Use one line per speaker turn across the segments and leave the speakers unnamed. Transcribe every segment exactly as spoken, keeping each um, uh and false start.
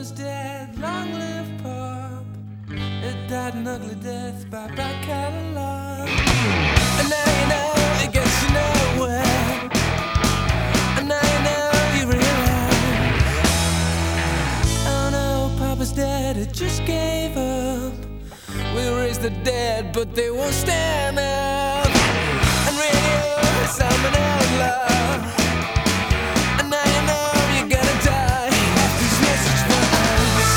Papa's dead, long live Pop. It died an ugly death by back catalog. And now you know, I guess you know where. And now you know you realize. Oh no, Papa's dead, it just gave up. We'll raise the dead, but they won't stand up. And radio is I'm an outlaw. And now you know you're gonna die. This message for us.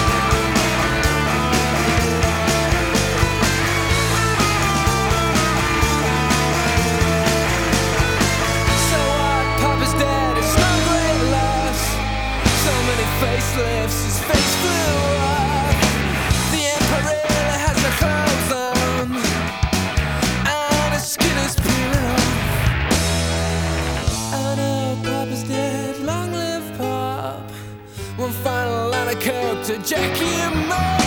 So what? Papa's dead, it's no great loss. So many facelifts, his face flew off. The emperor has no clothes on, and his skin is peeling off. Oh no, Papa's dead, long live Pop. One final line of coke to Jackie and Mo.